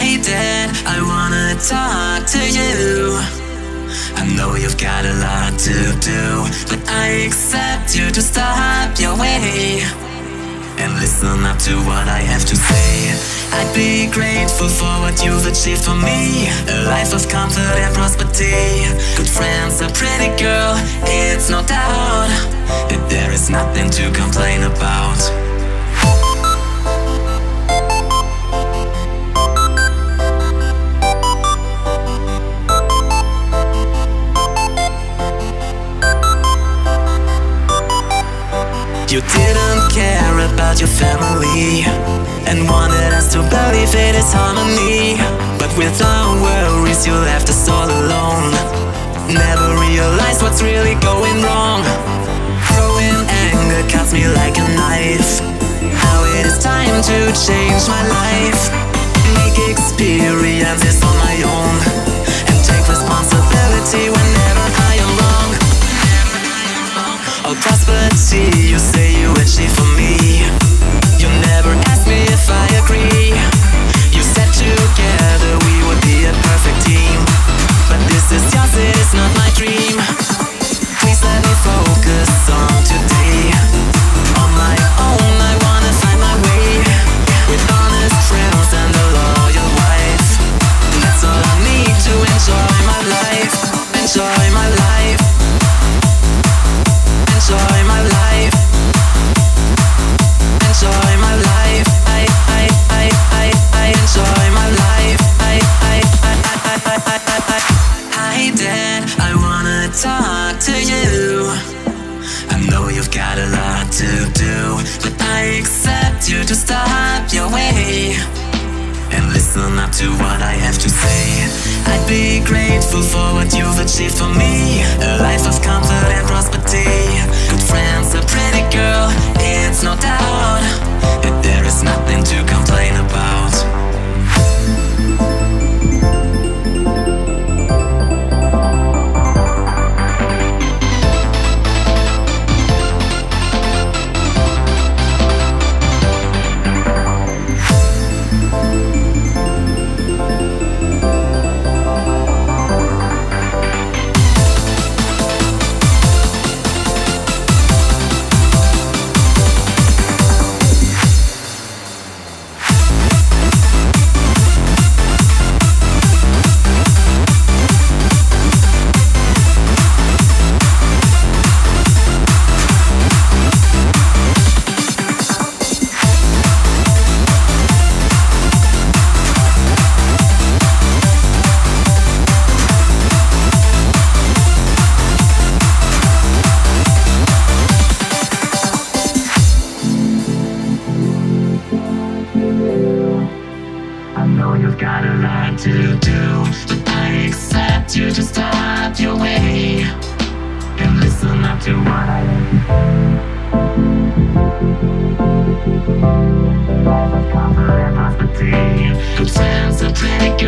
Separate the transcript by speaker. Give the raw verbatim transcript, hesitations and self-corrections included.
Speaker 1: Hey Dad, I wanna talk to you. I know you've got a lot to do, but I accept you to stop your way and listen up to what I have to say. I'd be grateful for what you've achieved for me, a life of comfort and prosperity, good friends, a pretty girl, it's no doubt that there is nothing to complain about. You didn't care about your family and wanted us to believe in its harmony, but without worries you left us all alone. Never realized what's really going wrong. Growing anger cuts me like a knife. Now it is time to change my life, make experiences on my own, and take responsibility whenever I am wrong. All prosperity you say you achieve for me, you never asked me if I agree. You said together we would be a perfect team, but this is yours, it is not my dream. Please let me focus on today. On my own I wanna find my way, with honest friends and a loyal wife. That's all I need to enjoy my life. Enjoy my life. Enjoy my life. Enjoy my life. I, I, I, I, I enjoy my life. I, I, I, I, I, I, I, I. Hi Dad, I wanna talk to you. I know you've got a lot to do, but I accept you to stop your way and listen up to what I have to say. I'd be grateful for what you've achieved for me, a life of comfort and prosperity, good friends, a pretty girl, it's no doubt that there is nothing to complain about. I know you've got a lot to do, but I accept you to start your way and listen up to what I have. Life of comfort and prosperity, good friends, a pretty